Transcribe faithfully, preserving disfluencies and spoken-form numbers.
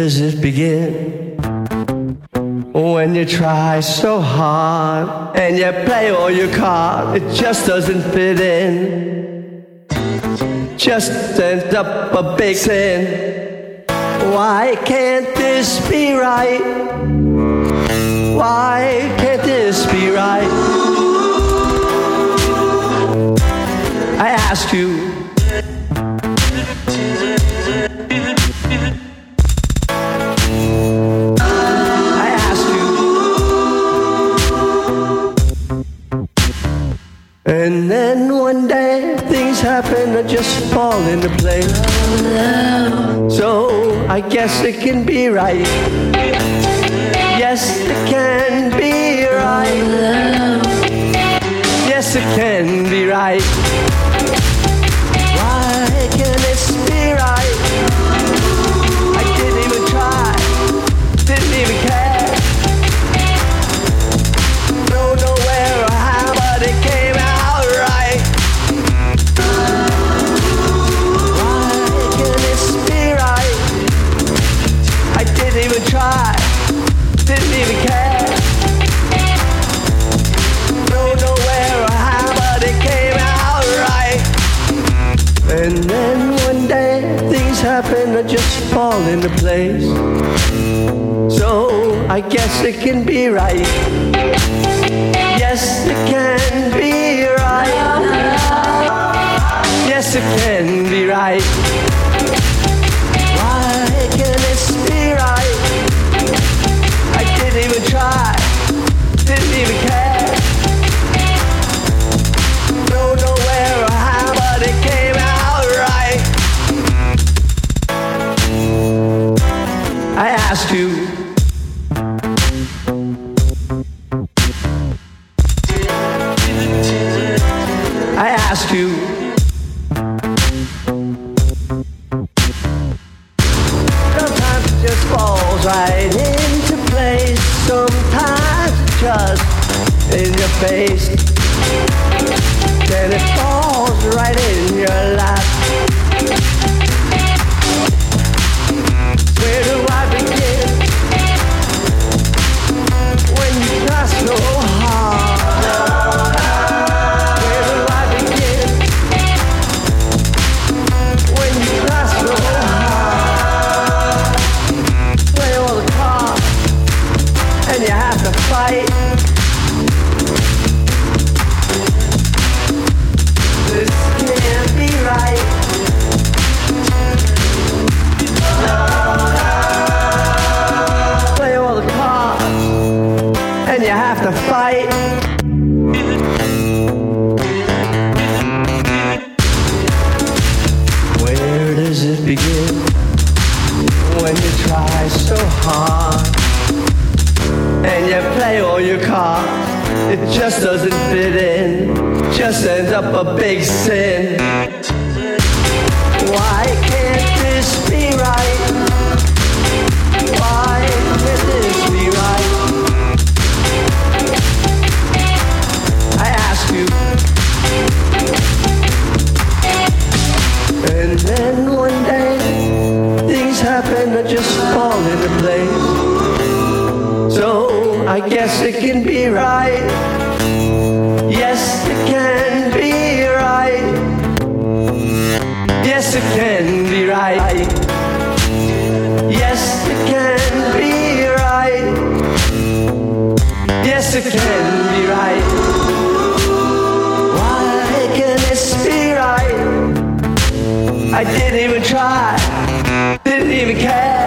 does it begin? When you try so hard and you play all your cards, it just doesn't fit in. Just ends up a big sin. Why can't this be right? Why can't this be right? I ask you. And then one day things happen that just fall into place. So I guess it can be right. Yes, it can be right. Yes, it can be right. Why can't this be right? I didn't even try, didn't even care. Don't know where or how, but it came out. Didn't even try, didn't even care. Don't know where or how, but it came out right. And then one day things happen that just fall into place. So I guess it can be right. Yes, it can be right. Yes, it can be right. Why can't this be right? I didn't even try, didn't even care. Don't know where or how, but it came out right. I asked you. I asked you. Falls right into place. Sometimes it's just in your face. Then it falls right in your lap. Where do I begin? When you try so hard. Where do I begin? When you try so hard. And you have to fight. This can't be right. Play all the cards, and you have to fight. Where does it begin? When you try so hard and you play all your cards, it just doesn't fit in. Just ends up a big sin. Why can't this be right? Why can't this be right? I ask you. And then one day things happen that just fall into place. So I guess it can be right. Yes, it can be right. Yes, it can be right. Yes, it can be right. Yes, it can be right. Why can't this be right? I didn't even try, didn't even care.